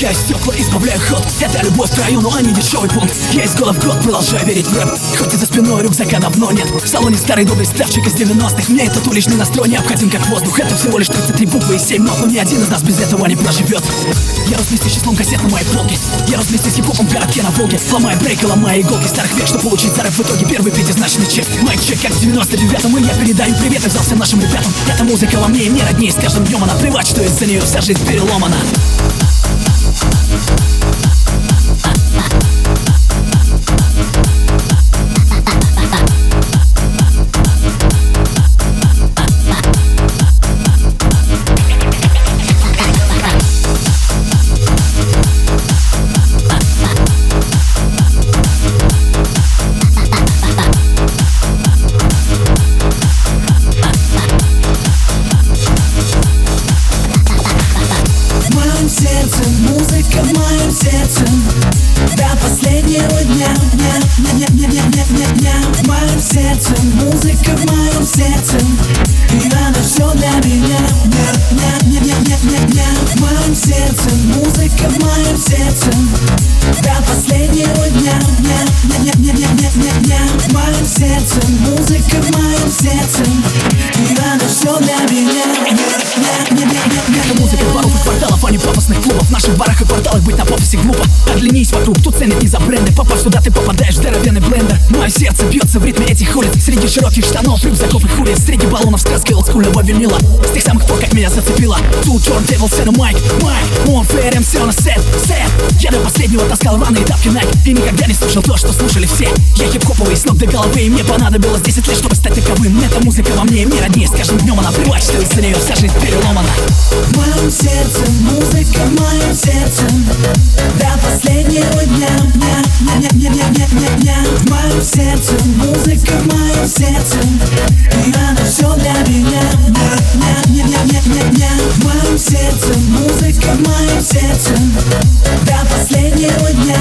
Опускаю стекла, избавляю ход. Это любовь в краю, но они дешевый пункт. Я из года в год продолжаю верить в рэп. Хоть и за спиной рюкзака давно нет. В салоне старый добрый ставчик из 90-х. Мне этот уличный настрой необходим как воздух. Это всего лишь 33 буквы и 7 нот, но ни один из нас без этого не проживет. Я рос вместе с числом кассет на моей полке. Я рос вместе с хип-хопом в городке на Волге. Ломая брейки, ломая иголки старых век, чтобы получить за рэп в итоге первый пятизначный чек. Майк-чек как в 99-м, и я передаю привет и взялся нашим ребятам. Эта музыка во мне и мне роднее, с каждым днем она плевать, что из-за нее вся жизнь переломана. Музыка в моем сердце до последнего дня, дня. В моем сердце, музыка в моем сердце, и она все для меня, дня. В моем сердце, музыка в моем сердце до последнего дня, дня. В моем сердце, музыка в моем сердце, и она все для меня, Это музыка дворов и кварталов, а не пафосных клубов. В наших барах и кварталах быть на пофисе глупо. Оглянись вокруг, тут ценят не за бренды. Попав сюда, ты попадаешь в здоровенный блендер. Мое сердце бьется в ритме этих улиц. Среди широких штанов, рюкзаков и хули. Среди баллонов с краской олдскульного винила. С тех самых пор, как меня зацепило. Two turntables and a mic. More fair MC on a set. Я до последнего таскал рваные тапки Nike и никогда не слушал то, что слушали все. Я хип-хоповый с ног до головы, и мне понадобилось 10 лет, чтобы стать таковым. Эта музыка во мне и мне роднее. С каждым днем она плевать, что из-за нее вся жизнь переломана. в моем сердце, музыка в моем сердце до последнего дня, дня. В моем сердце, музыка в моем сердце, и она все для меня, дня. В моем сердце, музыка в моем сердце до последнего дня,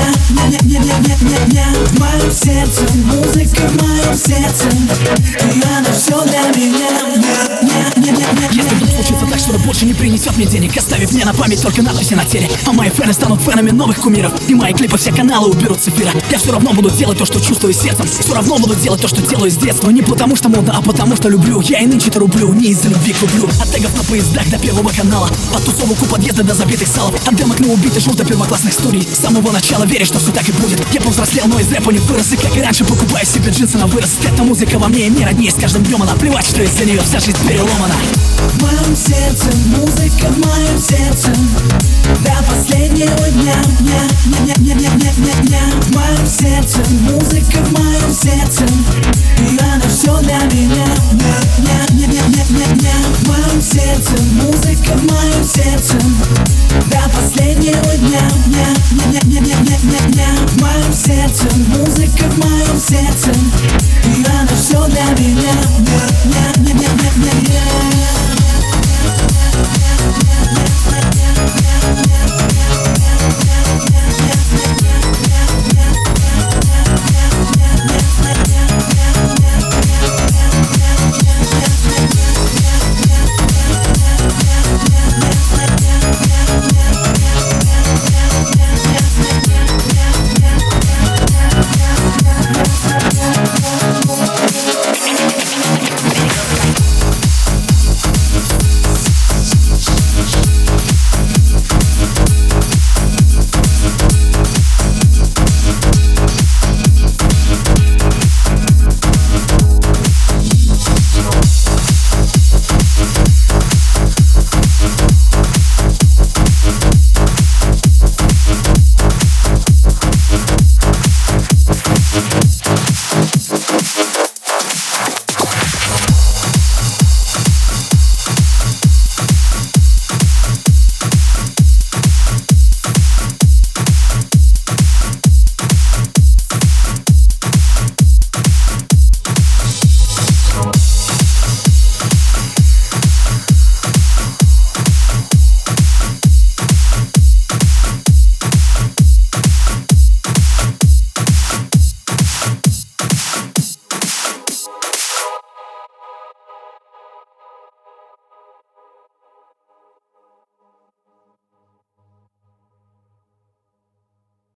дня. В моем сердце, музыка в моем сердце, и она все для меня, Если вдруг случится так, что рэп больше не принесет мне денег, оставив мне на память только надписи на теле, а мои фэны станут фэнами новых кумиров, и мои клипы все каналы уберут с эфира. Я все равно буду делать то, что чувствую сердцем. Все равно буду делать то, что делаю с детства. Не потому что модно, а потому что люблю. Я и нынче-то рублю, не из-за любви к рублю. От тегов на поездах до первого канала, от тусовок у подъезда до забитых салов, от демок на убитый жук до первоклассных студий. С самого начала веришь, что все так и будет. Я повзрослел, но из рэпа не вырос, и как и раньше покупаю себе джинсы на вырост. Эта музыка во мне и мне роднее, с каждым днем она плевать, что из-за нее вся жизнь переломана. в моем сердце, музыка в моем сердце до последнего дня, дня. В моем сердце, музыка в моем сердце, и она все для меня, дня. В моем сердце, музыка в моем сердце до последнего дня, дня. В моем сердце, музыка в моем сердце,